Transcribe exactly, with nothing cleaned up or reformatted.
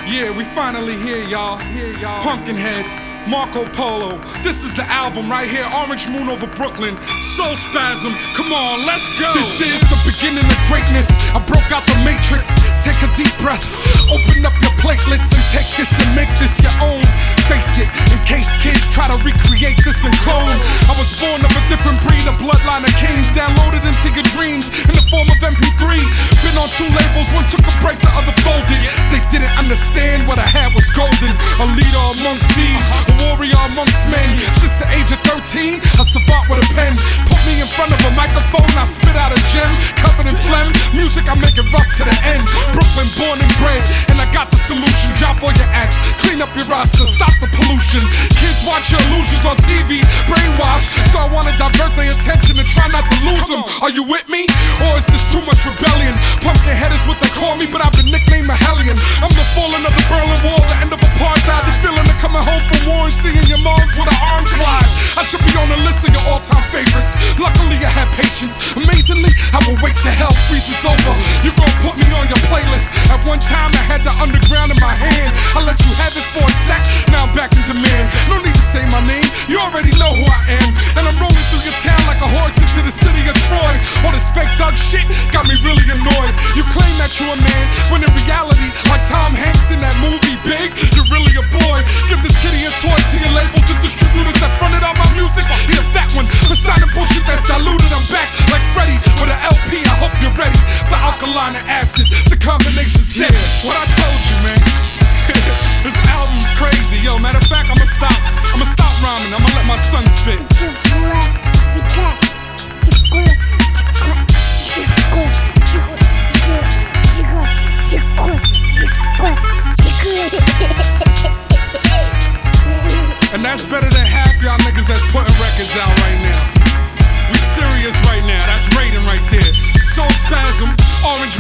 Yeah, we finally here, y'all. Here, y'all. Pumpkinhead, Marco Polo. This is the album right here. Orange Moon over Brooklyn. Soul Spasm. Come on, let's go. This is the beginning of greatness. I broke out the matrix. Take a deep breath. Open up your platelets and take this and make this your own. Face it, in case kids try to recreate this and clone. I was born of a different breed, a bloodline of kings. Downloaded into your dreams in the form of M P three. Been on two labels, one took a break, the other folded. They didn't understand what I had was golden. A leader amongst thieves, a warrior amongst men. Since the age of thirteen, a savant with a pen. Put me in front of a microphone, I spit out a gem. Covered in phlegm, music I make it rock to the end. Brooklyn born and bred, and I got the solution. Drop all your acts, clean up your roster, stop the pollution. Kids watch your illusions on T V, brainwashed. So I wanna divert their attention and try not to lose them. Are you with me? Or is this too much rebellion? Pumpkinhead is what they call me, but I've been nicknamed a hellion. I'm the falling of the Berlin Wall, the end of apartheid. The feeling of coming home from war and seeing your moms with her arms wide. I should be on the list of your all-time favorites. Luckily I had patience. Amazingly, I will wait till hell freezes over. You gon' put me on your playlist. At one time I had the underground in my hand. I let you have it for a sec, now I'm back in demand. No need to say my name, you already know who I am. And I'm rolling through your town like a horse into the city of Troy. All this fake thug shit got me really annoyed. You claim that you're a man, when in reality, like Tom Hanks in that movie Big, you're really a boy. Give this kitty a toy to your labels and distributors that fronted on my music. He a fat one for signing bullshit that's diluted. I'm back like Freddy with an L P. I hope you're ready for alkaline and acid. The combination's dead. Yeah, what I told you, man. This album's crazy, yo. Matter of fact, I'ma stop. I'ma stop rhyming. I'ma let my son spit. And that's better than half y'all niggas that's putting records out right now. We serious right now. That's rating right there. Soul Spasm, Orange